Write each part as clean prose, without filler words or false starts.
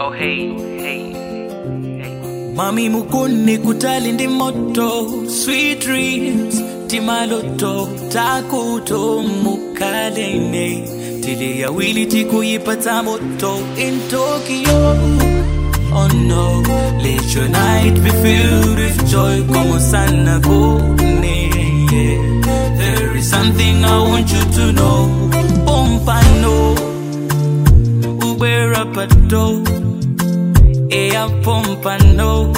Oh hey. Mami mukuni kutali ndi moto, sweet dreams, timaloto, takuto mukalene. Tili ya wili tikuyipata moto in Tokyo. Oh no, let your night be filled with joy, como sana kone. There is something I want you to know. Pompano, ubera pato. Ea pompano,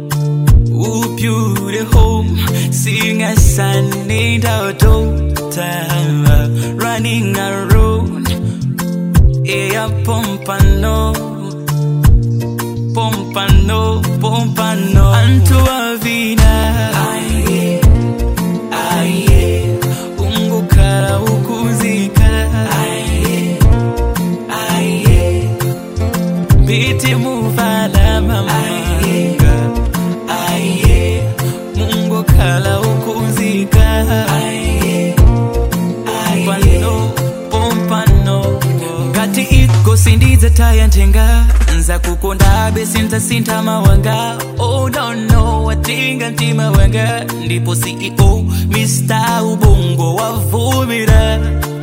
beautiful. Sing a sun in our time, running around. Ea pompano, pompano, pompano. Antua vina, aye, aye. Ungukara ukuzika, aye, aye. Biti muvala mama, aye, mungo kala ukuzika, aye, pano, pompano. Kati iko sindiza taya ntenga, nza kukonda besinta sinta mawanga. Oh no no, watinga ntima wanga. Ndipo CEO, Mr. Ubongo wavumira.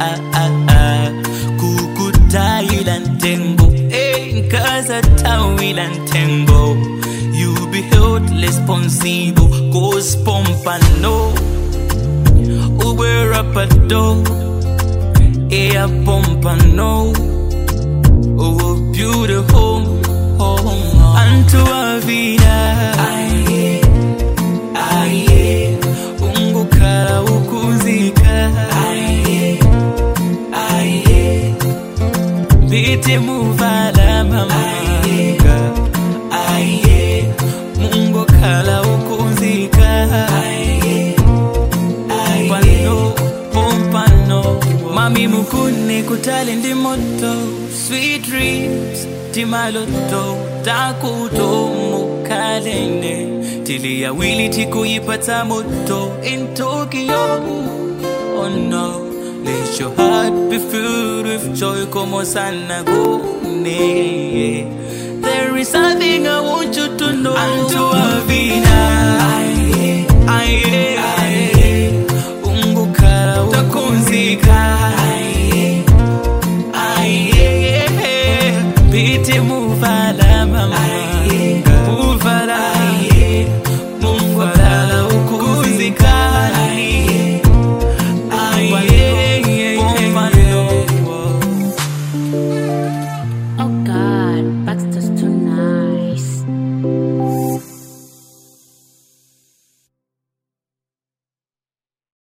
Kukutaila ntengo. Kaza tawila ntengo. You be held responsible. Cause pompano. Uwe rapado. Ea pompano. Oh beautiful. Oh, Antua vida. Aye, aye. Ungukara ukuzika. Aye, aye. Biti muvala mama, aye, mungo kala ukuzika, aye, pano, pompano. Mami mukune kutali ndi moto, sweet dreams, timaloto, takuto mukalene. Tili ya wili tikuyipata moto in Tokyo. Oh no, let your heart be filled with joy, como sana gone. There is something I want you to know. Antua vina, aye, aye.